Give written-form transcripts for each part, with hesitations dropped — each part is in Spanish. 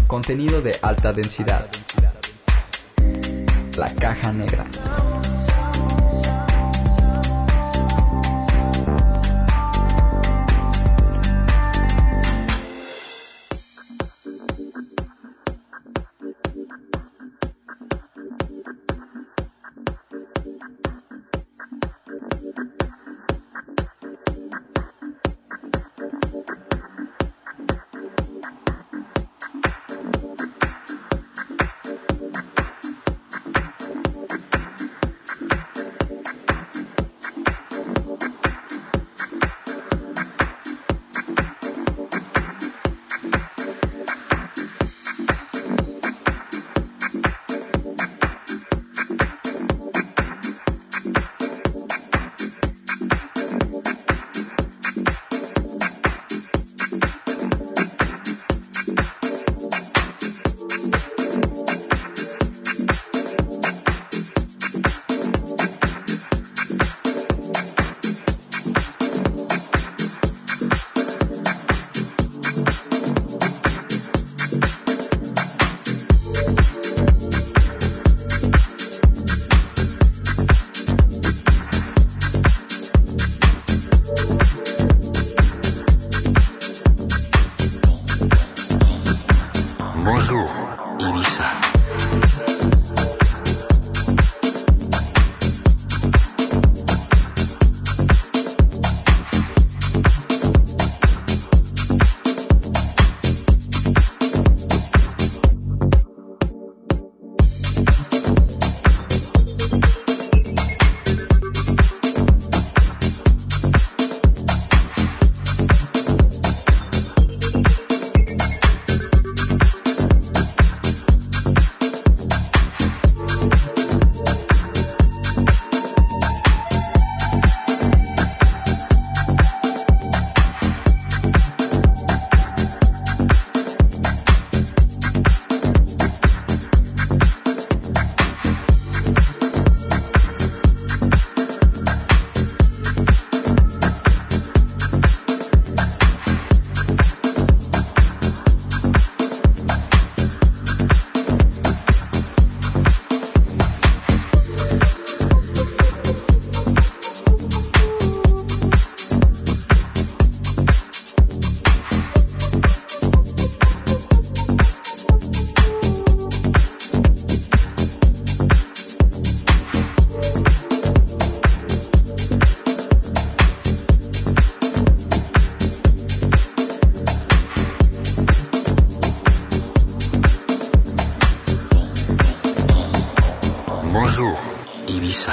Contenido de alta densidad. La caja negra. Bonjour, Ibiza. Bonjour, Ibiza.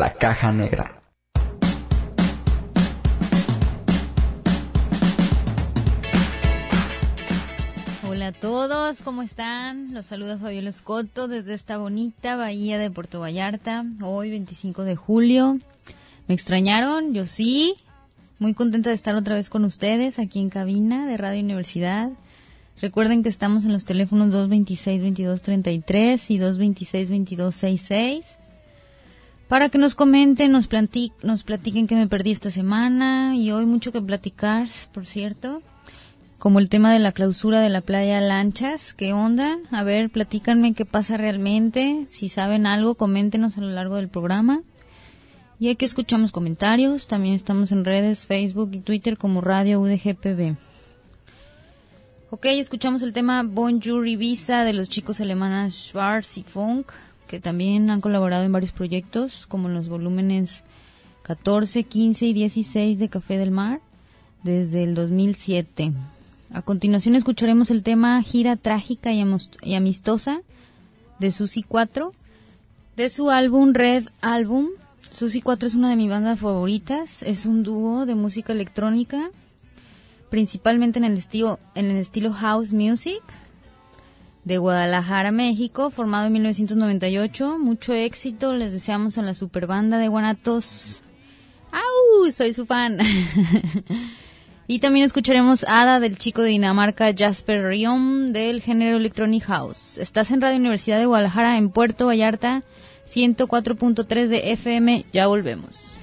La Caja Negra. Hola a todos, ¿cómo están? Los saluda Fabiola Escoto desde esta bonita bahía de Puerto Vallarta, hoy 25 de julio. ¿Me extrañaron? Yo sí. Muy contenta de estar otra vez con ustedes aquí en cabina de Radio Universidad. Recuerden que estamos en los teléfonos 226-2233 y 226-2266 para que nos comenten, nos platiquen qué me perdí esta semana y hoy mucho que platicar, por cierto. Como el tema de la clausura de la playa Lanchas, ¿qué onda? A ver, platícanme qué pasa realmente. Si saben algo, coméntenos a lo largo del programa. Y aquí escuchamos comentarios. También estamos en redes, Facebook y Twitter como Radio UDGPB. Ok, escuchamos el tema Bonjour Ibiza de los chicos alemanes Schwarz y Funk, que también han colaborado en varios proyectos, como en los volúmenes 14, 15 y 16 de Café del Mar, desde el 2007. A continuación escucharemos el tema Gira Trágica y Amistosa de Susi 4, de su álbum Red Album. Susi 4 es una de mis bandas favoritas, es un dúo de música electrónica, principalmente en el estilo house music, de Guadalajara, México, formado en 1998. Mucho éxito, les deseamos a la super banda de Guanatos. ¡Au! Soy su fan. Y también escucharemos Ada del chico de Dinamarca Jasper Riom del género Electronic House. Estás en Radio Universidad de Guadalajara en Puerto Vallarta, 104.3 de FM. Ya volvemos.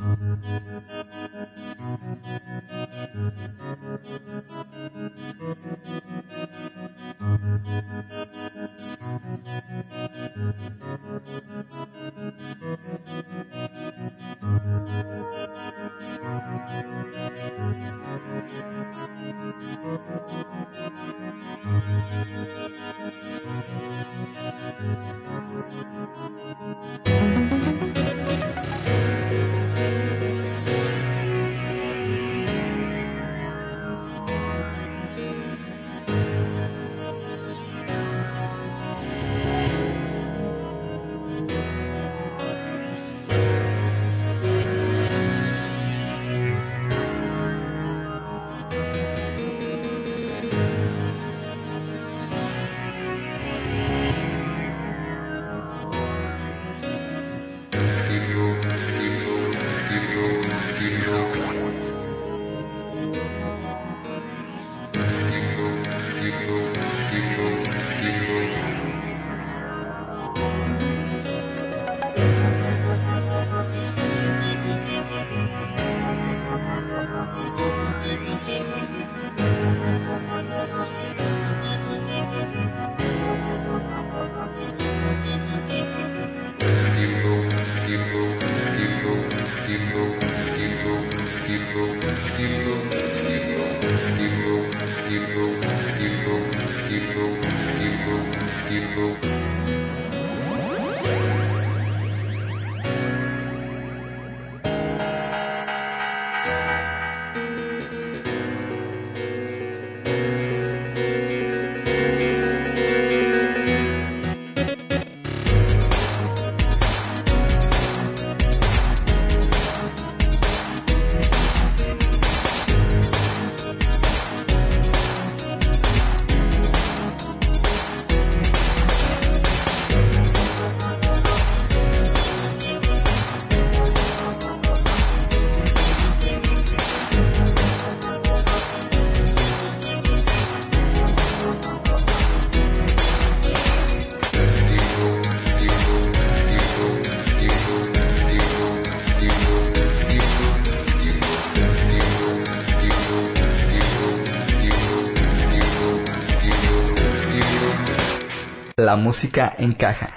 La música encaja.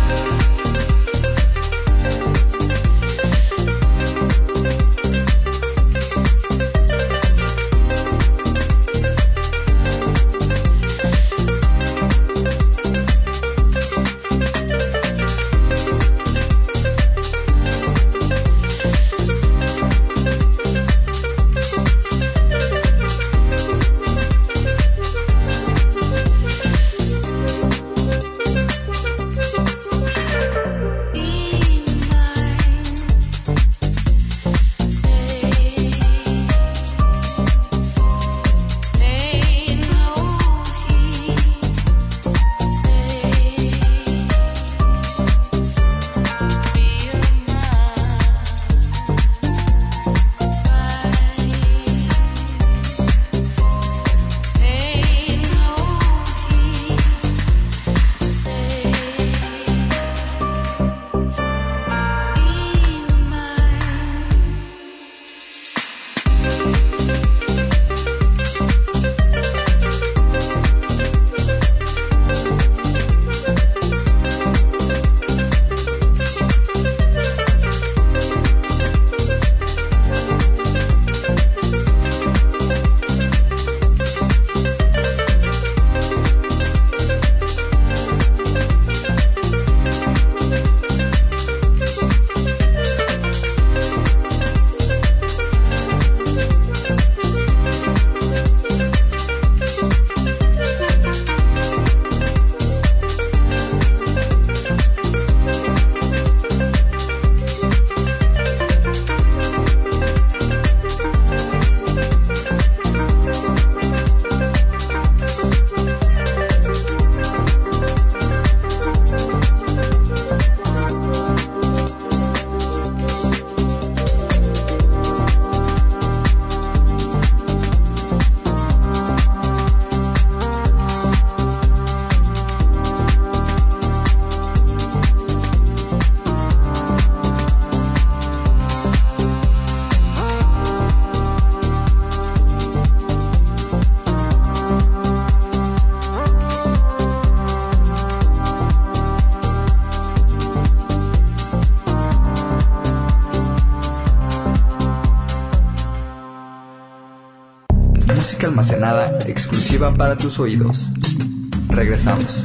Música almacenada exclusiva para tus oídos. Regresamos.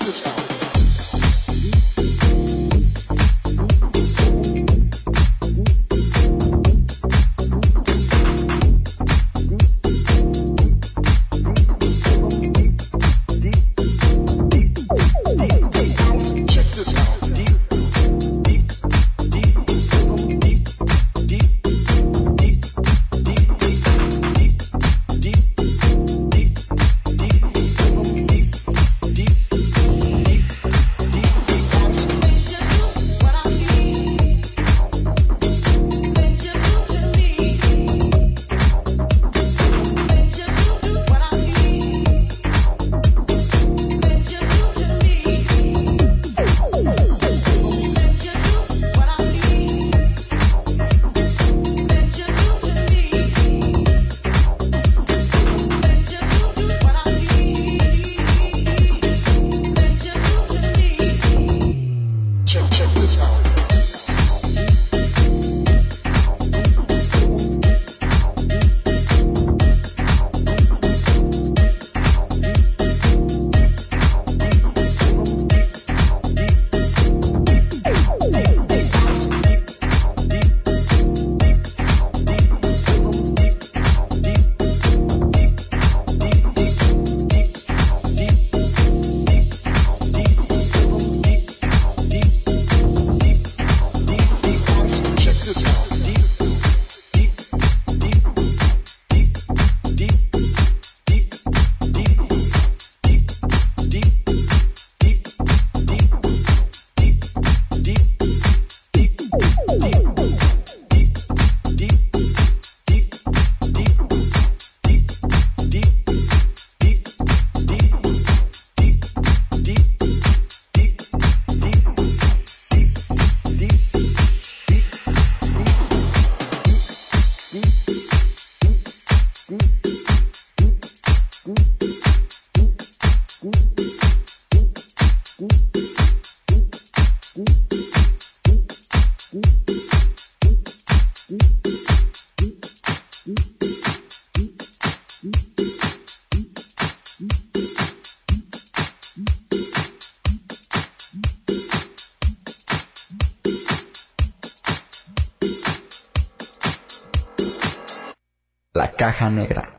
La caja negra.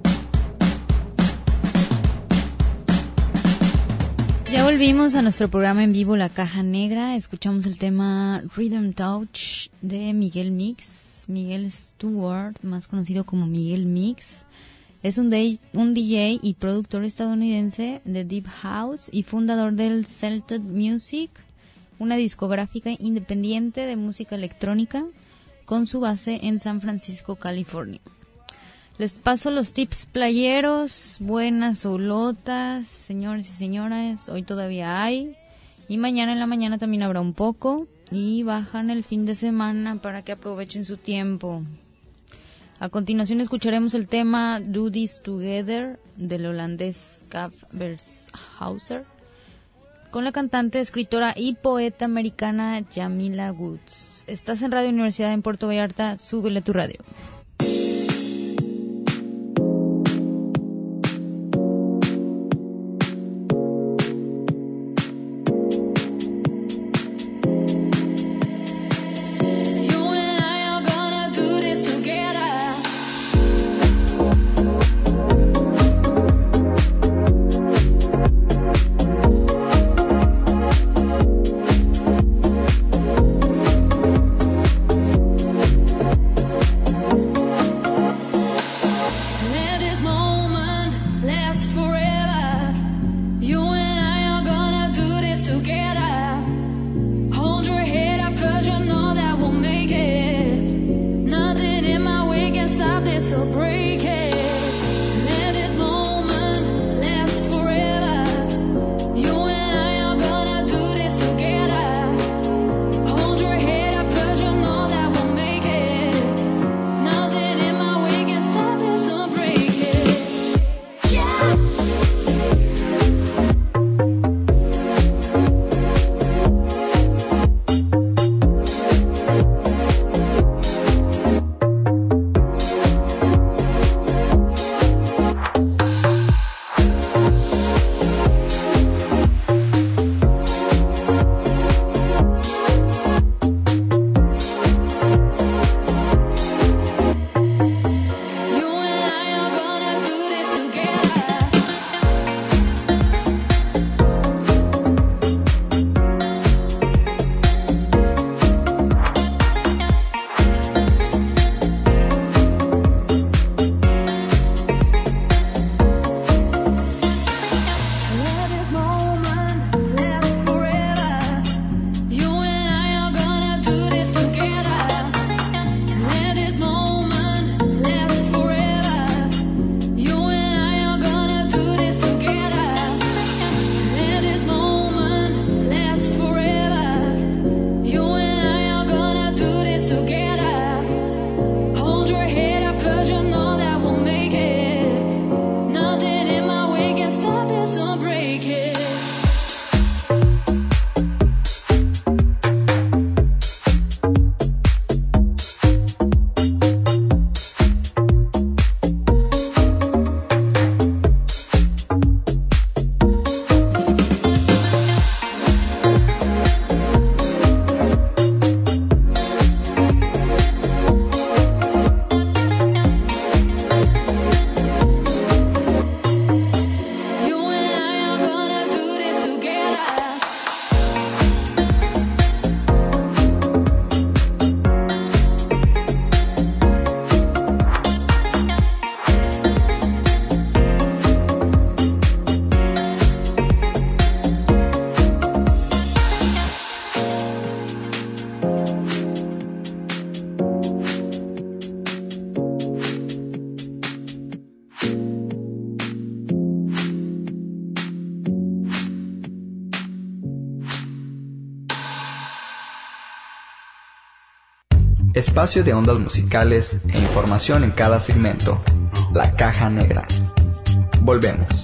Ya volvimos a nuestro programa en vivo La Caja Negra. Escuchamos el tema Rhythm Touch de Miguel Mix. Miguel Stewart, más conocido como Miguel Mix, es un DJ y productor estadounidense de Deep House y fundador del Celted Music, una discográfica independiente de música electrónica con su base en San Francisco, California. Les paso los tips playeros, buenas o lotas, señores y señoras, hoy todavía hay, y mañana en la mañana también habrá un poco, y bajan el fin de semana para que aprovechen su tiempo. A continuación escucharemos el tema Do This Together del holandés Cav Vershauser, con la cantante, escritora y poeta americana Jamila Woods. Estás en Radio Universidad en Puerto Vallarta, súbele tu radio. Espacio de ondas musicales e información en cada segmento. La Caja Negra. Volvemos.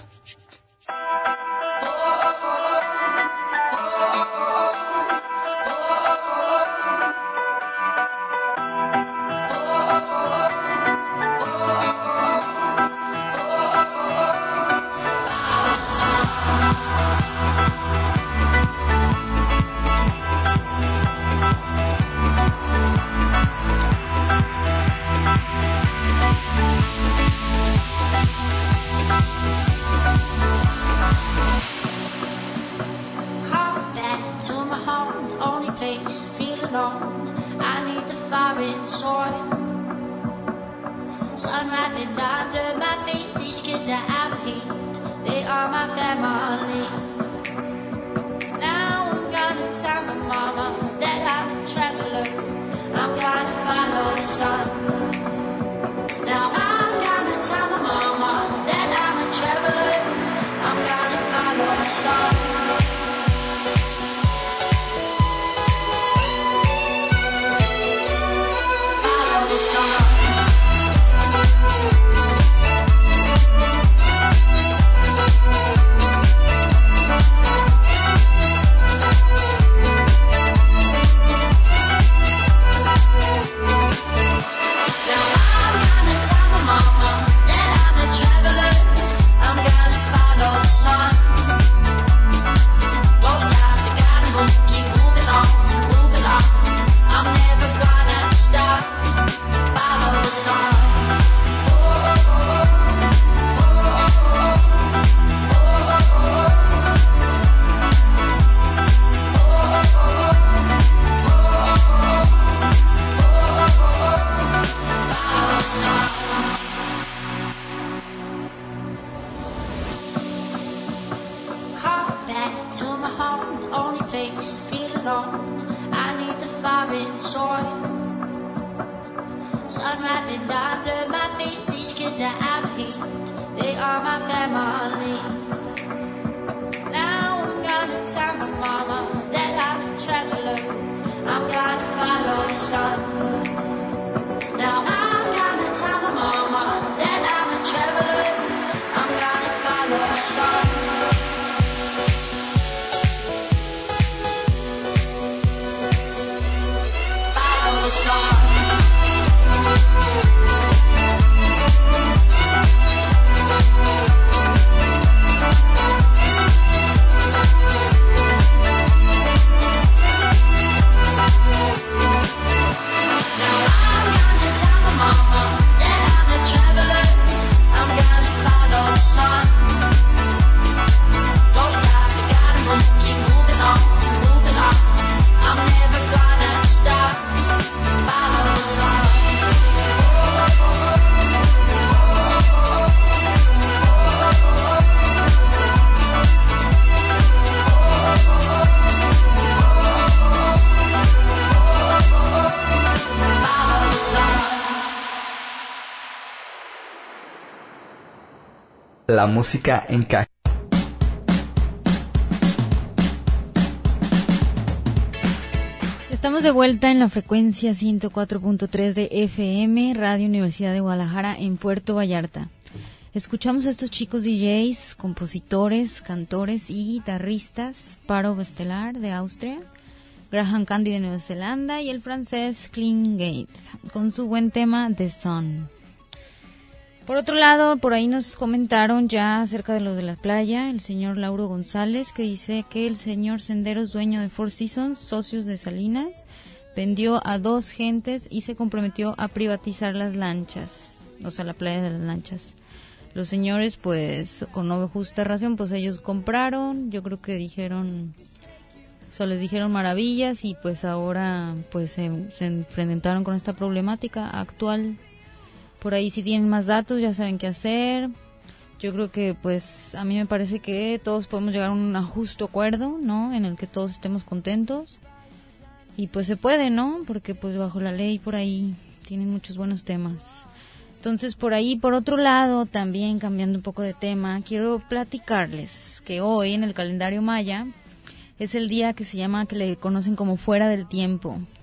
La música en caja. Estamos de vuelta en la frecuencia 104.3 de FM, Radio Universidad de Guadalajara, en Puerto Vallarta. Escuchamos a estos chicos DJs, compositores, cantores y guitarristas: Paro Bestelar de Austria, Graham Candy de Nueva Zelanda y el francés Clean Gate, con su buen tema The Sun. Por otro lado, por ahí nos comentaron ya acerca de lo de la playa, el señor Lauro González, que dice que el señor Senderos, dueño de Four Seasons, socios de Salinas, vendió a 2 gentes y se comprometió a privatizar las lanchas, o sea, la playa de las lanchas. Los señores, pues, con no justa razón, pues ellos compraron, yo creo que dijeron, o sea, les dijeron maravillas y pues ahora pues se enfrentaron con esta problemática actual. Por ahí si tienen más datos ya saben qué hacer. Yo creo que pues a mí me parece que todos podemos llegar a un justo acuerdo, ¿no? En el que todos estemos contentos. Y pues se puede, ¿no? Porque pues bajo la ley por ahí tienen muchos buenos temas. Entonces por ahí, por otro lado, también cambiando un poco de tema, quiero platicarles que hoy en el calendario maya es el día que se llama, que le conocen como Fuera del Tiempo.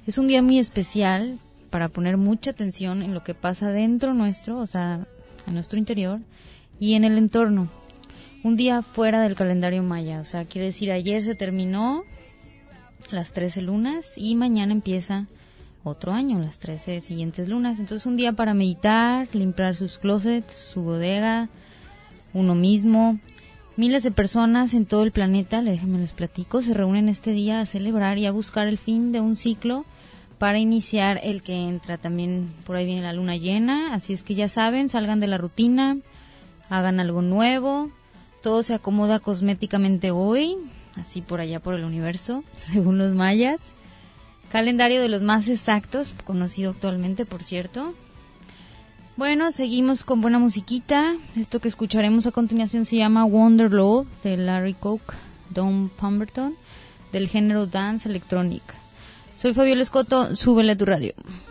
Es un día muy especial para poner mucha atención en lo que pasa dentro nuestro, o sea, a nuestro interior y en el entorno. Un día fuera del calendario maya, o sea, quiere decir ayer se terminó las 13 lunas y mañana empieza otro año, las 13 siguientes lunas. Entonces un día para meditar, limpiar sus closets, su bodega, uno mismo. Miles de personas en todo el planeta, déjenme les platico, se reúnen este día a celebrar y a buscar el fin de un ciclo para iniciar el que entra. También por ahí viene la luna llena, así es que ya saben, salgan de la rutina, hagan algo nuevo, todo se acomoda cosméticamente hoy, así por allá por el universo, según los mayas. Calendario de los más exactos, conocido actualmente, por cierto. Bueno, seguimos con buena musiquita. Esto que escucharemos a continuación se llama Wonder Love, de Larry Coke, Don Pemberton, del género Dance Electronic. Soy Fabiola Escoto, súbele a tu radio.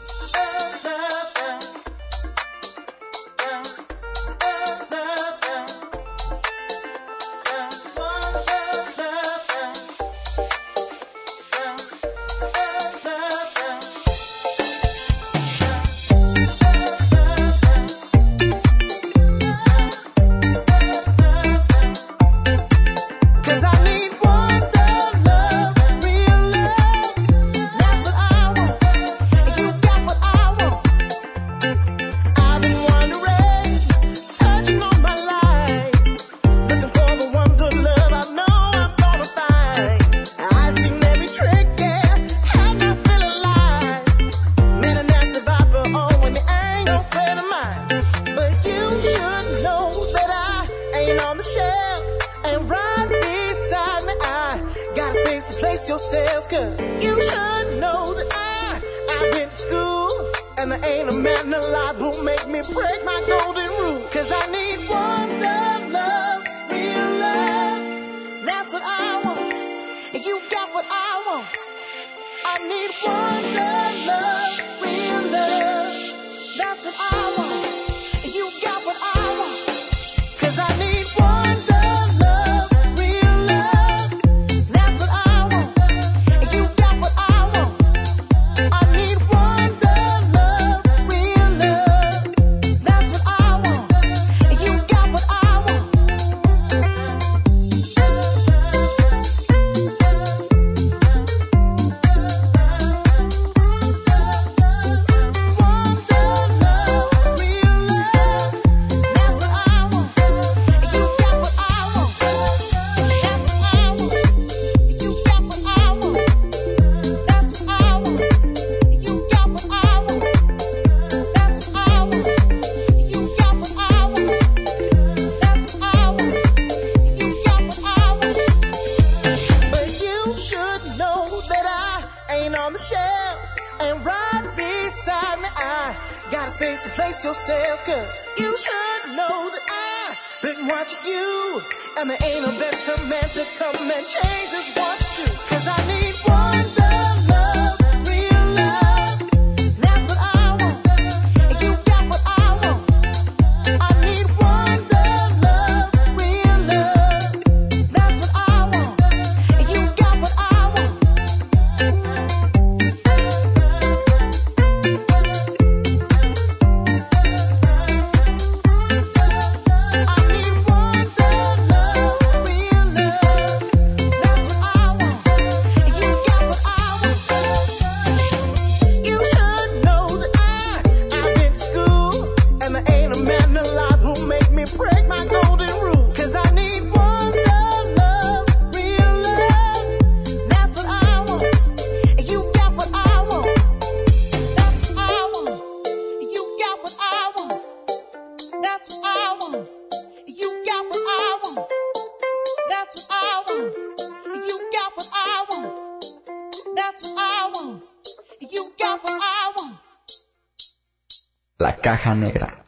La caja negra.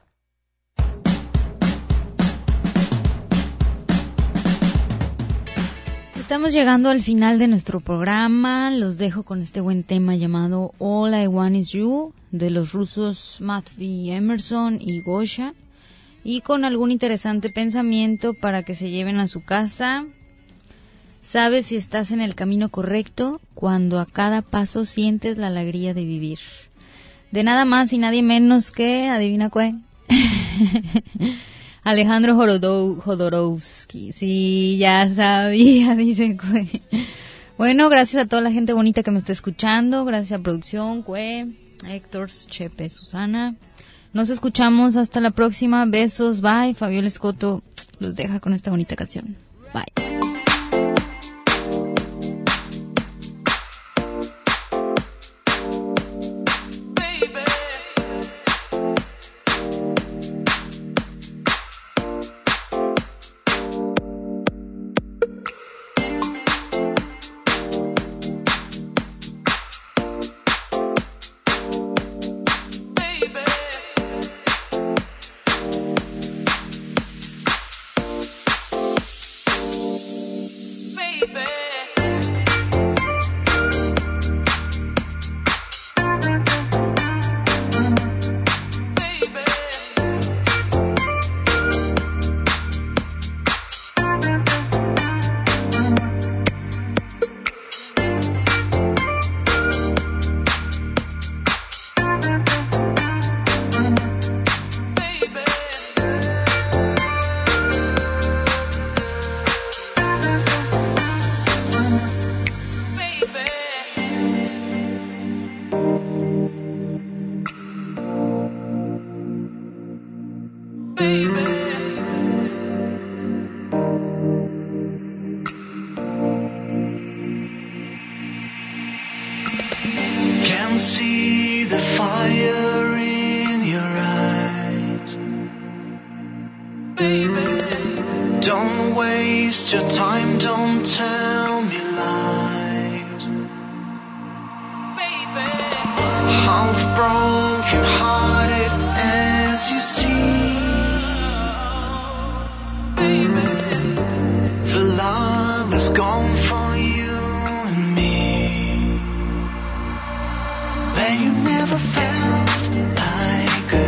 Estamos llegando al final de nuestro programa. Los dejo con este buen tema llamado All I Want Is You, de los rusos Matvey Emerson y Gosha, y con algún interesante pensamiento para que se lleven a su casa. Sabes si estás en el camino correcto cuando a cada paso sientes la alegría de vivir. De nada más y nadie menos que, adivina cuál, Alejandro Jodorowsky. Sí, ya sabía, dice Cue. Bueno, gracias a toda la gente bonita que me está escuchando. Gracias a producción, Cue, Héctor, Chepe, Susana. Nos escuchamos hasta la próxima. Besos, bye. Fabiola Escoto los deja con esta bonita canción. Bye. Can see the fire in your eyes, baby. Don't waste your time, don't tell me lies, baby. Half broken hearted as you see, baby. The love is gone for you and me. You never felt like